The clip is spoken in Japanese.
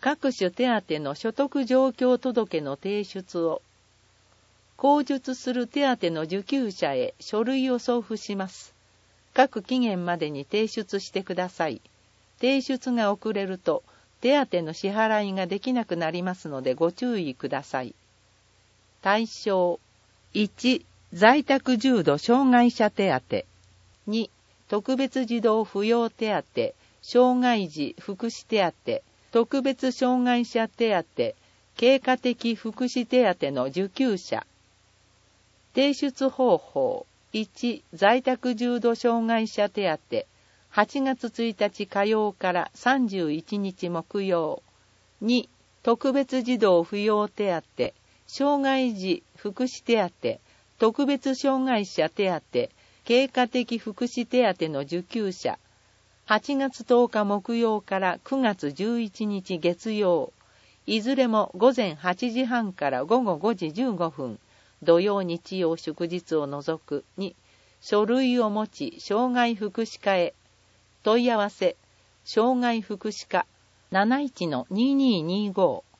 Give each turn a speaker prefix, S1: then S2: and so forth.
S1: 各種手当の所得状況届の提出を、後述する手当の受給者へ書類を送付します。各期限までに提出してください。提出が遅れると、手当の支払いができなくなりますのでご注意ください。対象。1、在宅重度障害者手当。2、特別児童扶養手当、障害児福祉手当、特別障害者手当、経過的福祉手当の受給者。提出方法。1、在宅重度障害者手当。8月1日火曜から31日木曜。2、特別児童扶養手当、障害児福祉手当、特別障害者手当、経過的福祉手当の受給者。8月10日木曜から9月11日月曜。いずれも午前8時半から午後5時15分。土曜日曜祝日を除く。2、書類を持ち障害福祉課へ。問い合わせ、障害福祉課 71-2225